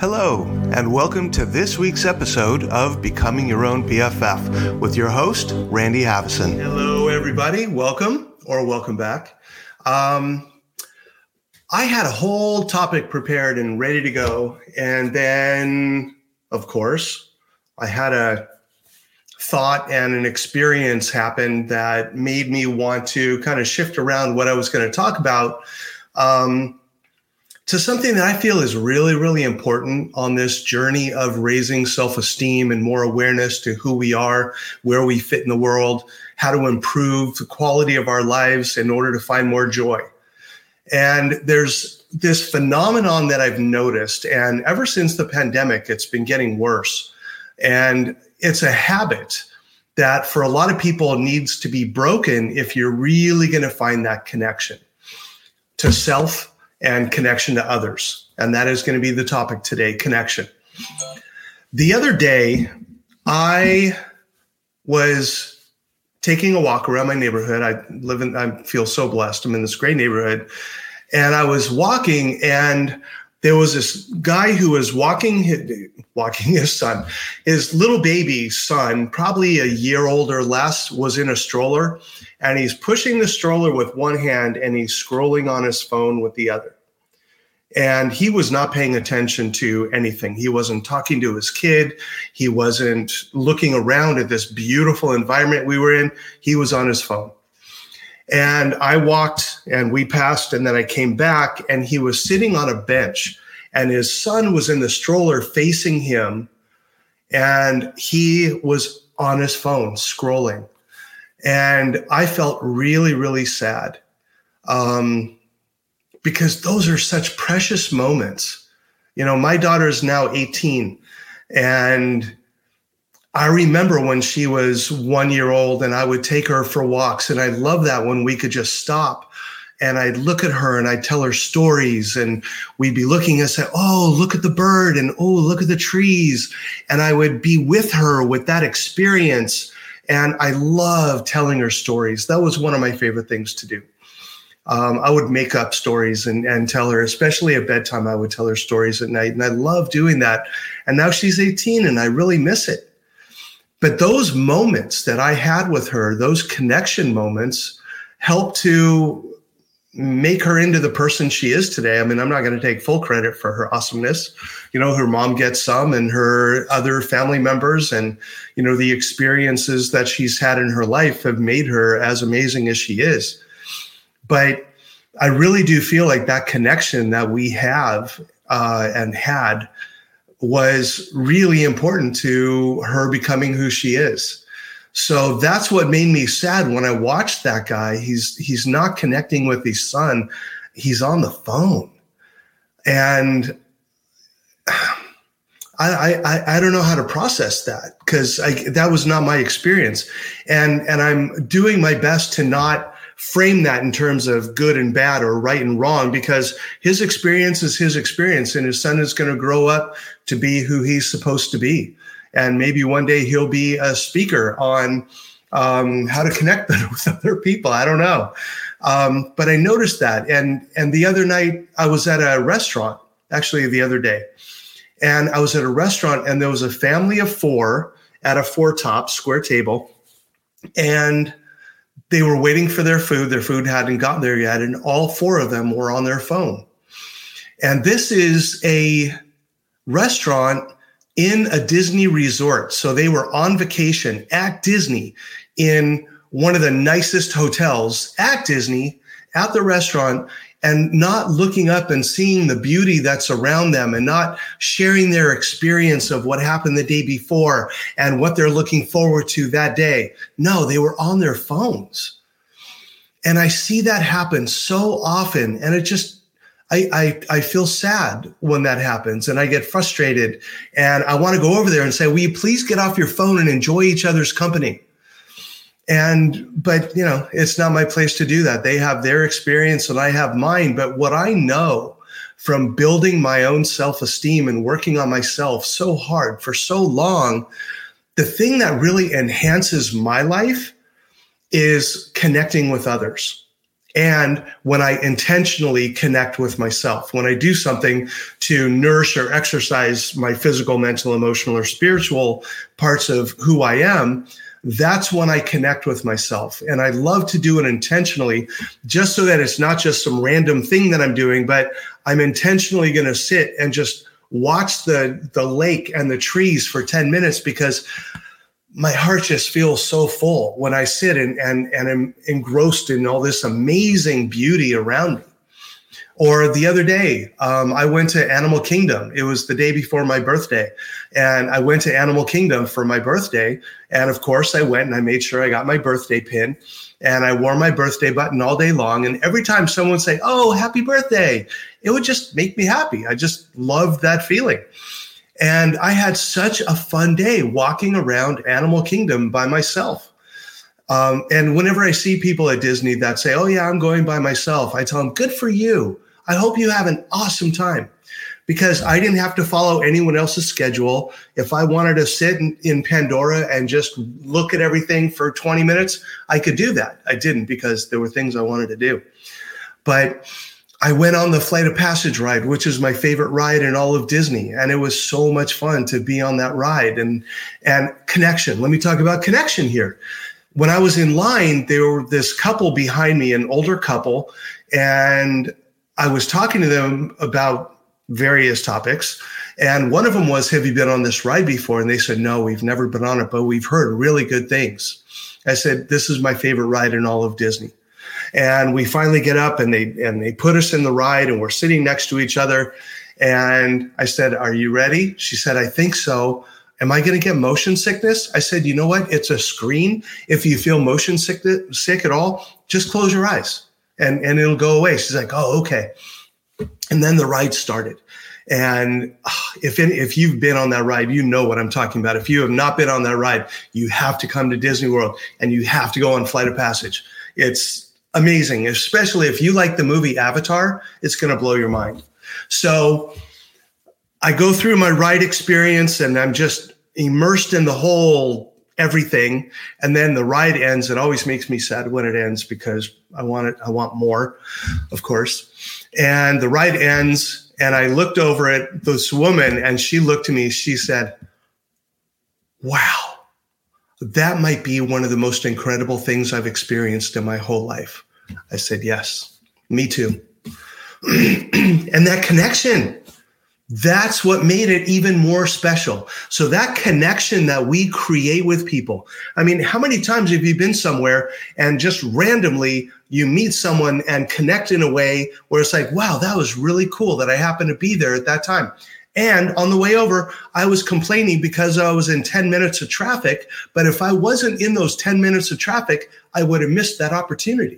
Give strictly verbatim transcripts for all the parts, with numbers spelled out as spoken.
Hello, and welcome to this week's episode of Becoming Your Own B F F with your host, Randy Havison. Hello, everybody. Welcome or welcome back. Um, I had a whole topic prepared and ready to go. And then, of course, I had a thought and an experience happen that made me want to kind of shift around what I was going to talk about um, to something that I feel is really, really important on this journey of raising self-esteem and more awareness to who we are, where we fit in the world, how to improve the quality of our lives in order to find more joy. And there's this phenomenon that I've noticed, and ever since the pandemic, it's been getting worse. And it's a habit that for a lot of people needs to be broken if you're really going to find that connection to self and connection to others. And that is going to be the topic today, connection. The other day, I was taking a walk around my neighborhood. I live in, I feel so blessed. I'm in this great neighborhood. And I was walking, and there was this guy who was walking, his, walking his son, his little baby son, probably a year old or less, was in a stroller, and he's pushing the stroller with one hand and he's scrolling on his phone with the other. And he was not paying attention to anything. He wasn't talking to his kid. He wasn't looking around at this beautiful environment we were in. He was on his phone. And I walked and we passed, and then I came back, and he was sitting on a bench, and his son was in the stroller facing him, and he was on his phone scrolling. And I felt really, really sad um, because those are such precious moments. You know, my daughter is now eighteen, and I remember when she was one year old and I would take her for walks, and I love that when we could just stop and I'd look at her and I'd tell her stories, and we'd be looking and say, oh, look at the bird, and oh, look at the trees. And I would be with her with that experience. And I love telling her stories. That was one of my favorite things to do. Um, I would make up stories and, and tell her, especially at bedtime, I would tell her stories at night. And I love doing that. And now she's eighteen and I really miss it. But those moments that I had with her, those connection moments, helped to make her into the person she is today. I mean, I'm not going to take full credit for her awesomeness. You know, her mom gets some, and her other family members, and, you know, the experiences that she's had in her life have made her as amazing as she is. But I really do feel like that connection that we have uh, and had was really important to her becoming who she is. So that's what made me sad when I watched that guy. He's he's not connecting with his son. He's on the phone. And I I, I don't know how to process that, because that was not my experience. And, and I'm doing my best to not frame that in terms of good and bad or right and wrong, because his experience is his experience, and his son is going to grow up to be who he's supposed to be. And maybe one day he'll be a speaker on um, how to connect better with other people. I don't know. Um, but I noticed that. And, and the other night I was at a restaurant, actually the other day, and I was at a restaurant, and there was a family of four at a four top square table, and they were waiting for their food. Their food hadn't gotten there yet, and all four of them were on their phone. And this is a restaurant in a Disney resort. So they were on vacation at Disney in one of the nicest hotels at Disney, at the restaurant, and not looking up and seeing the beauty that's around them, and not sharing their experience of what happened the day before and what they're looking forward to that day. No, they were on their phones. And I see that happen so often, and it just, I, I, I feel sad when that happens, and I get frustrated, and I want to go over there and say, will you please get off your phone and enjoy each other's company? And, but, you know, it's not my place to do that. They have their experience and I have mine. But what I know from building my own self-esteem and working on myself so hard for so long, the thing that really enhances my life is connecting with others. And when I intentionally connect with myself, when I do something to nourish or exercise my physical, mental, emotional, or spiritual parts of who I am, that's when I connect with myself. And I love to do it intentionally, just so that it's not just some random thing that I'm doing, but I'm intentionally going to sit and just watch the, the lake and the trees for ten minutes, because my heart just feels so full when I sit and, and, and am engrossed in all this amazing beauty around me. Or the other day, um, I went to Animal Kingdom. It was the day before my birthday. And I went to Animal Kingdom for my birthday. And of course, I went and I made sure I got my birthday pin. And I wore my birthday button all day long. And every time someone would say, "Oh, happy birthday," it would just make me happy. I just loved that feeling. And I had such a fun day walking around Animal Kingdom by myself. Um, and whenever I see people at Disney that say, "Oh yeah, I'm going by myself," I tell them, "Good for you. I hope you have an awesome time." Because I didn't have to follow anyone else's schedule. If I wanted to sit in, in Pandora and just look at everything for twenty minutes, I could do that. I didn't, because there were things I wanted to do. But I went on the Flight of Passage ride, which is my favorite ride in all of Disney. And it was so much fun to be on that ride. And, and connection. Let me talk about connection here. When I was in line, there were this couple behind me, an older couple, and I was talking to them about various topics. And one of them was, "Have you been on this ride before?" And they said, "No, we've never been on it, but we've heard really good things." I said, "This is my favorite ride in all of Disney." And we finally get up and they and they put us in the ride, and we're sitting next to each other. And I said, "Are you ready?" She said, "I think so." "Am I going to get motion sickness?" I said, "You know what? It's a screen. If you feel motion sick, sick at all, just close your eyes and, and it'll go away." She's like, "Oh, okay." And then the ride started. And if if you've been on that ride, you know what I'm talking about. If you have not been on that ride, you have to come to Disney World and you have to go on Flight of Passage. It's amazing, especially if you like the movie Avatar. It's going to blow your mind. So I go through my ride experience and I'm just immersed in the whole everything. And then the ride ends. It always makes me sad when it ends, because I want it. I want more, of course. And the ride ends, and I looked over at this woman, and she looked at me. She said, "Wow, that might be one of the most incredible things I've experienced in my whole life." I said, "Yes, me too." And that connection, that's what made it even more special. So that connection that we create with people. I mean, how many times have you been somewhere and just randomly you meet someone and connect in a way where it's like, "Wow, that was really cool that I happened to be there at that time." And on the way over, I was complaining because I was in ten minutes of traffic. But if I wasn't in those ten minutes of traffic, I would have missed that opportunity.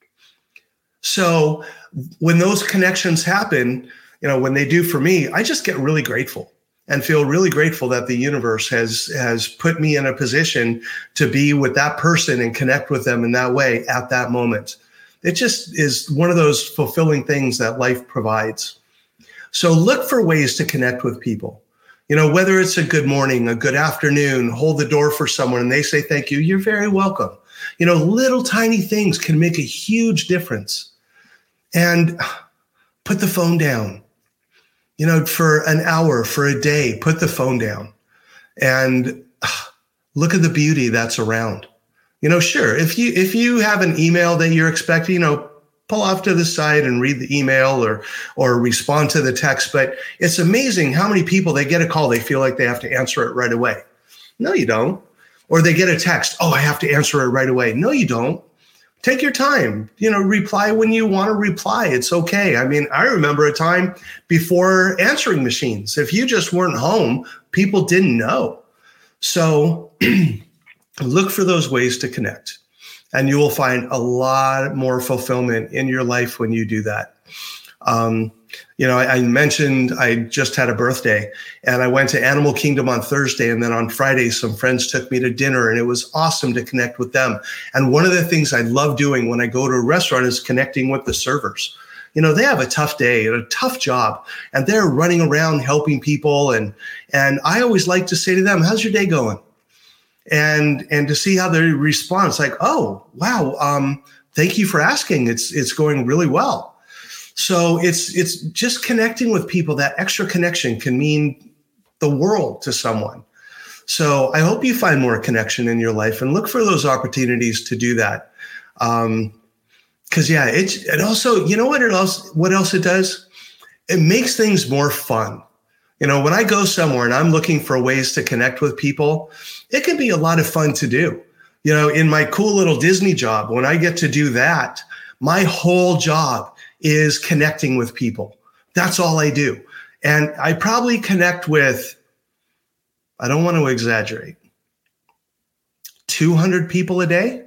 So when those connections happen, you know, when they do for me, I just get really grateful and feel really grateful that the universe has has put me in a position to be with that person and connect with them in that way at that moment. It just is one of those fulfilling things that life provides. So look for ways to connect with people. You know, whether it's a good morning, a good afternoon, hold the door for someone and they say thank you, you're very welcome. You know, little tiny things can make a huge difference. And put the phone down. You know, for an hour, for a day, put the phone down and look at the beauty that's around. You know, sure, if you if you have an email that you're expecting, you know, pull off to the side and read the email or or respond to the text. But it's amazing how many people, they get a call, they feel like they have to answer it right away. No, you don't. Or they get a text, "Oh, I have to answer it right away." No, you don't. Take your time, you know, reply when you want to reply. It's okay. I mean, I remember a time before answering machines. If you just weren't home, people didn't know. So look for those ways to connect, and you will find a lot more fulfillment in your life when you do that. Um, you know, I, I mentioned I just had a birthday, and I went to Animal Kingdom on Thursday, and then on Friday, some friends took me to dinner, and it was awesome to connect with them. And one of the things I love doing when I go to a restaurant is connecting with the servers. You know, they have a tough day, a tough job, and they're running around helping people. And and I always like to say to them, "How's your day going?" And and to see how they respond. It's like, "Oh, wow, um, thank you for asking. It's, it's going really well. So it's, it's just connecting with people. That extra connection can mean the world to someone. So I hope you find more connection in your life and look for those opportunities to do that. Um, cause yeah, it's, and also, you know what it else, what else it does? It makes things more fun. You know, when I go somewhere and I'm looking for ways to connect with people, it can be a lot of fun to do. You know, in my cool little Disney job, when I get to do that, my whole job is connecting with people. That's all I do. And I probably connect with, I don't want to exaggerate, two hundred people a day.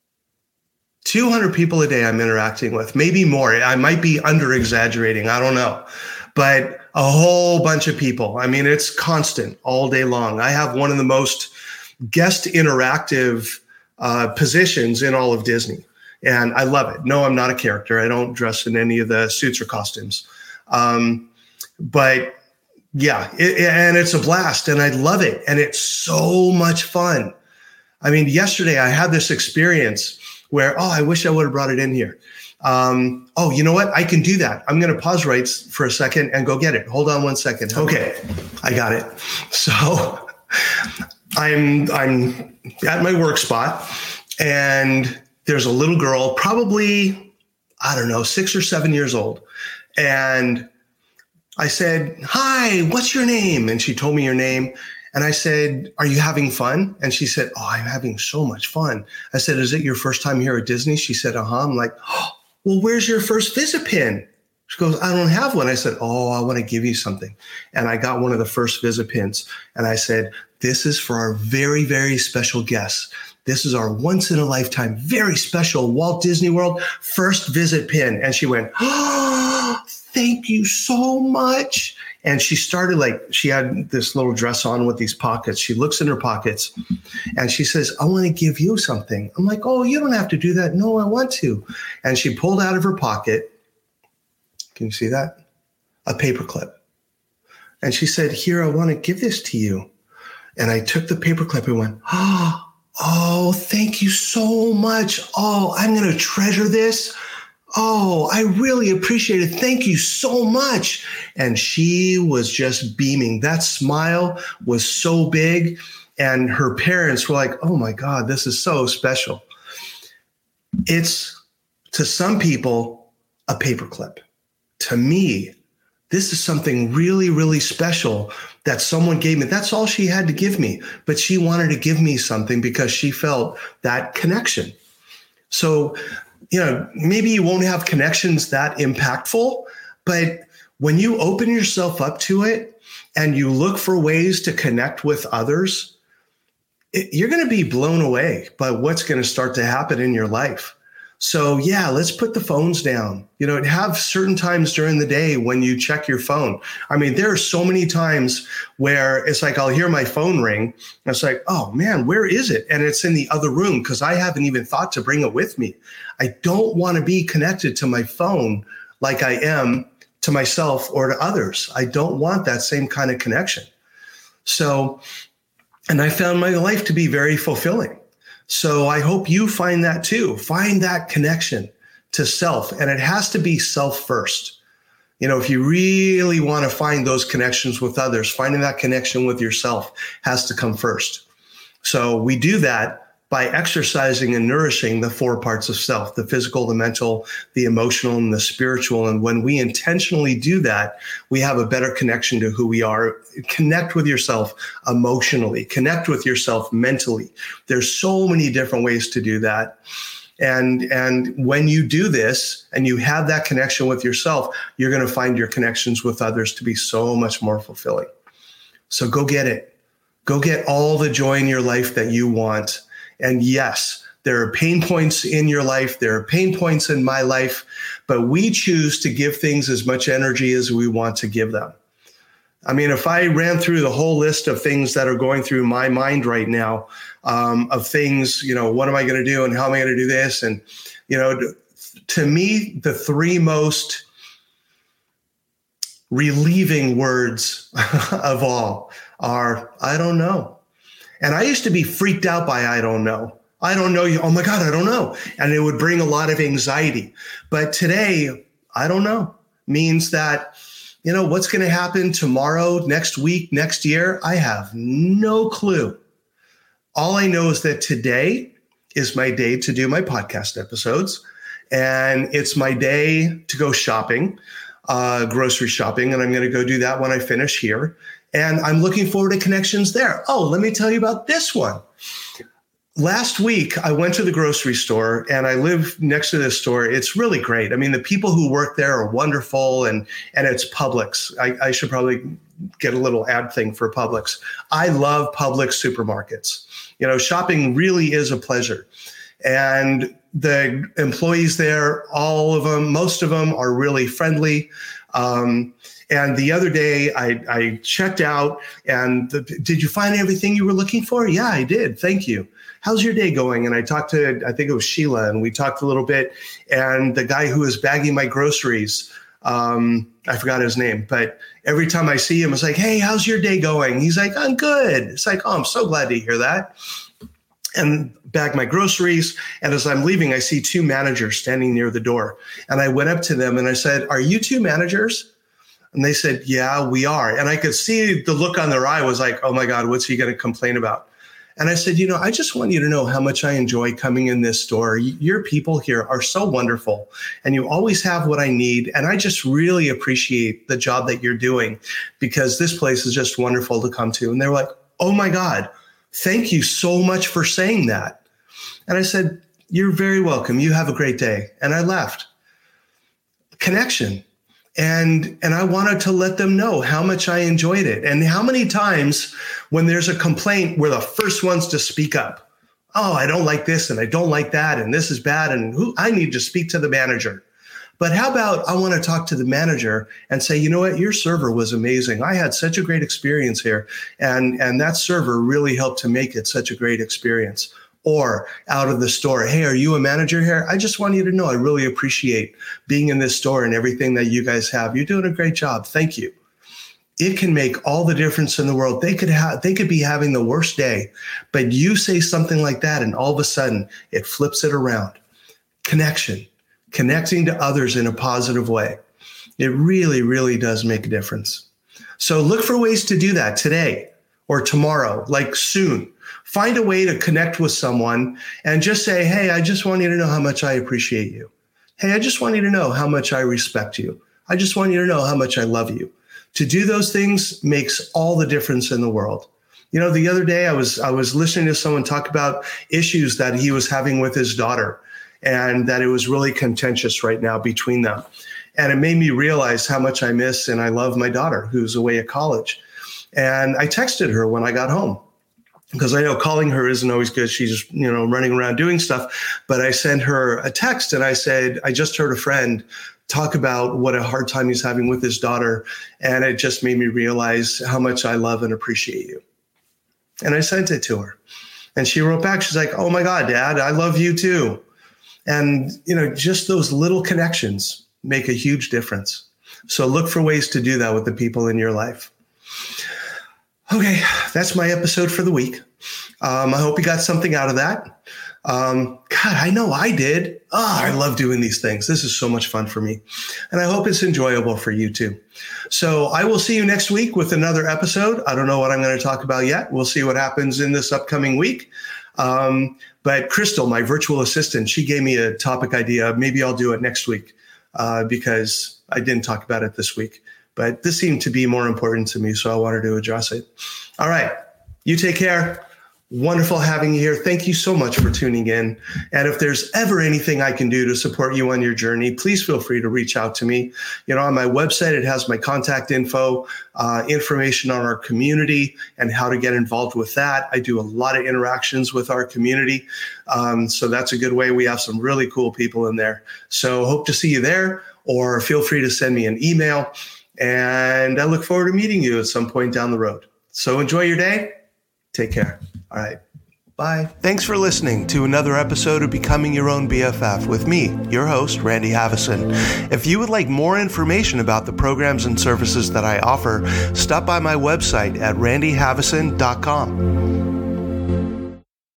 two hundred people a day I'm interacting with, maybe more. I might be under exaggerating. I don't know. But a whole bunch of people. I mean, it's constant all day long. I have one of the most guest interactive uh, positions in all of Disney. And I love it. No, I'm not a character. I don't dress in any of the suits or costumes. Um, but yeah, it, and it's a blast and I love it. And it's so much fun. I mean, yesterday I had this experience where, oh, I wish I would have brought it in here. Um, oh, you know what? I can do that. I'm going to pause right for a second and go get it. Hold on one second. Okay, I got it. So I'm I'm at my work spot and there's a little girl, probably, I don't know, six or seven years old. And I said, hi, what's your name? And she told me her name. And I said, are you having fun? And she said, oh, I'm having so much fun. I said, is it your first time here at Disney? She said, uh-huh. I'm like, oh, well, where's your first visit pin? She goes, I don't have one. I said, oh, I want to give you something. And I got one of the first visit pins. And I said, this is for our very, very special guests. This is our once in a lifetime, very special Walt Disney World first visit pin. And she went, oh, thank you so much. And she started like, she had this little dress on with these pockets. She looks in her pockets and she says, I want to give you something. I'm like, oh, you don't have to do that. No, I want to. And she pulled out of her pocket, can you see that? A paperclip. And she said, here, I want to give this to you. And I took the paperclip and went, oh, oh, thank you so much. Oh, I'm going to treasure this. Oh, I really appreciate it. Thank you so much. And she was just beaming. That smile was so big. And her parents were like, oh my God, this is so special. It's, to some people, a paperclip. To me, this is something really, really special that someone gave me. That's all she had to give me. But she wanted to give me something because she felt that connection. So, you know, maybe you won't have connections that impactful, but when you open yourself up to it and you look for ways to connect with others, it, you're going to be blown away by what's going to start to happen in your life. So yeah, let's put the phones down. You know, have certain times during the day when you check your phone. I mean, there are so many times where it's like, I'll hear my phone ring and it's like, oh man, where is it? And it's in the other room because I haven't even thought to bring it with me. I don't want to be connected to my phone like I am to myself or to others. I don't want that same kind of connection. So, and I found my life to be very fulfilling. So I hope you find that too. Find that connection to self. And it has to be self first. You know, if you really want to find those connections with others, finding that connection with yourself has to come first. So we do that by exercising and nourishing the four parts of self, the physical, the mental, the emotional, and the spiritual. And when we intentionally do that, we have a better connection to who we are. Connect with yourself emotionally, connect with yourself mentally. There's so many different ways to do that. And, and when you do this and you have that connection with yourself, you're going to find your connections with others to be so much more fulfilling. So go get it. Go get all the joy in your life that you want. And yes, there are pain points in your life. There are pain points in my life, but we choose to give things as much energy as we want to give them. I mean, if I ran through the whole list of things that are going through my mind right now, um, of things, you know, what am I going to do and how am I going to do this? And, you know, to me, the three most relieving words of all are, I don't know. And I used to be freaked out by I don't know. I don't know you. Oh my God, I don't know. And it would bring a lot of anxiety. But today, I don't know, means that, you know, what's going to happen tomorrow, next week, next year? I have no clue. All I know is that today is my day to do my podcast episodes. And it's my day to go shopping, uh, grocery shopping. And I'm going to go do that when I finish here. And I'm looking forward to connections there. Oh, let me tell you about this one. Last week, I went to the grocery store and I live next to this store. It's really great. I mean, the people who work there are wonderful, and, and it's Publix. I, I should probably get a little ad thing for Publix. I love Publix supermarkets. You know, shopping really is a pleasure. And the employees there, all of them, most of them are really friendly. Um, and the other day I, I checked out and the, did you find everything you were looking for? Yeah, I did. Thank you. How's your day going? And I talked to, I think it was Sheila, and we talked a little bit. And the guy who was bagging my groceries, um, I forgot his name, but every time I see him, it's like, hey, how's your day going? He's like, I'm good. It's like, oh, I'm so glad to hear that. And bag my groceries. And as I'm leaving, I see two managers standing near the door. And I went up to them and I said, are you two managers? And they said, yeah, we are. And I could see the look on their eye was like, oh my God, what's he going to complain about? And I said, you know, I just want you to know how much I enjoy coming in this store. Your people here are so wonderful, and you always have what I need. And I just really appreciate the job that you're doing, because this place is just wonderful to come to. And they're like, oh my God, thank you so much for saying that. And I said, you're very welcome. You have a great day. And I left. Connection. And and I wanted to let them know how much I enjoyed it. And how many times when there's a complaint, we're the first ones to speak up. Oh, I don't like this and I don't like that and this is bad and who, I need to speak to the manager. But how about I want to talk to the manager and say, you know what, your server was amazing. I had such a great experience here. And, and that server really helped to make it such a great experience. Or out of the store, hey, are you a manager here? I just want you to know I really appreciate being in this store and everything that you guys have. You're doing a great job. Thank you. It can make all the difference in the world. They could have, they could be having the worst day, but you say something like that and all of a sudden it flips it around. Connection, connecting to others in a positive way. It really, really does make a difference. So look for ways to do that today or tomorrow, like soon. Find a way to connect with someone and just say, hey, I just want you to know how much I appreciate you. Hey, I just want you to know how much I respect you. I just want you to know how much I love you. To do those things makes all the difference in the world. You know, the other day I was I was listening to someone talk about issues that he was having with his daughter, and that it was really contentious right now between them. And it made me realize how much I miss and I love my daughter who's away at college. And I texted her when I got home, because I know calling her isn't always good. She's, you know, running around doing stuff. But I sent her a text and I said, I just heard a friend talk about what a hard time he's having with his daughter. And it just made me realize how much I love and appreciate you. And I sent it to her. And she wrote back, she's like, oh my God, Dad, I love you too. And, you know, just those little connections make a huge difference. So look for ways to do that with the people in your life. Okay, that's my episode for the week. Um, I hope you got something out of that. Um, God, I know I did. Oh, I love doing these things. This is so much fun for me. And I hope it's enjoyable for you too. So I will see you next week with another episode. I don't know what I'm going to talk about yet. We'll see what happens in this upcoming week. Um, but Crystal, my virtual assistant, she gave me a topic idea. Maybe I'll do it next week uh, because I didn't talk about it this week. But this seemed to be more important to me, so I wanted to address it. All right. You take care. Wonderful having you here. Thank you so much for tuning in. And if there's ever anything I can do to support you on your journey, please feel free to reach out to me. You know, on my website, it has my contact info, uh, information on our community and how to get involved with that. I do a lot of interactions with our community. Um, so that's a good way. We have some really cool people in there. So hope to see you there, or feel free to send me an email. And I look forward to meeting you at some point down the road. So enjoy your day. Take care. All right. Bye. Thanks for listening to another episode of Becoming Your Own B F F with me, your host, Randy Havison. If you would like more information about the programs and services that I offer, stop by my website at randy havison dot com.